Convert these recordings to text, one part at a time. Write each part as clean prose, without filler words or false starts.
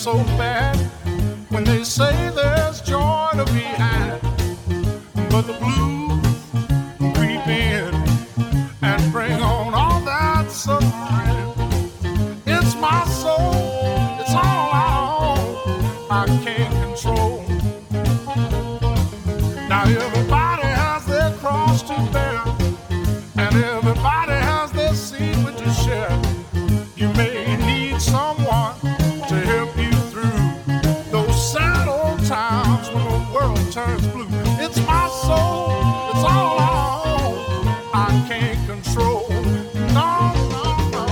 so bad when they say there's joy to be had, but the blues creep in and bring on all that suffering. It's my soul, it's all I can't control. Now everybody has their cross to bear, and everybody has their secret to share. You may need someone to help you through those sad old times when the world turns blue. It's my soul, it's all I can't control. No, no, no.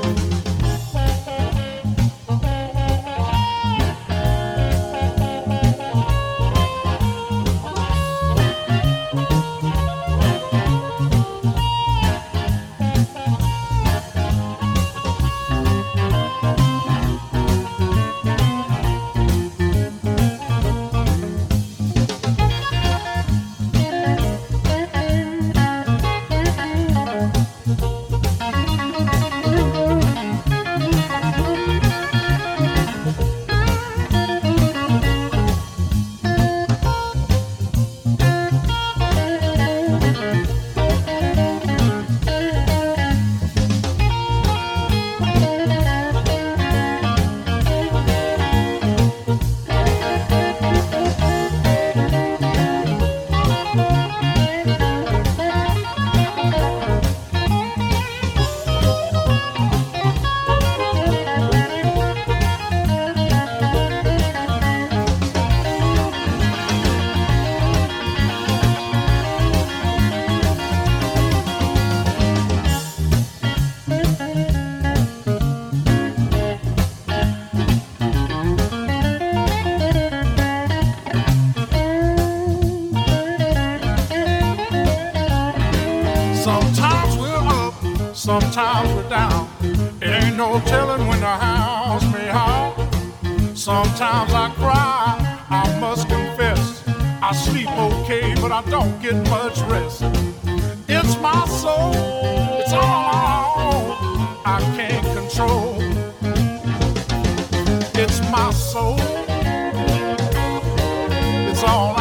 Sometimes we're up, sometimes we're down. It ain't no telling when the house may howl. Sometimes I cry, I must confess. I sleep okay, but I don't get much rest. It's my soul, it's all I can't control. It's my soul, it's all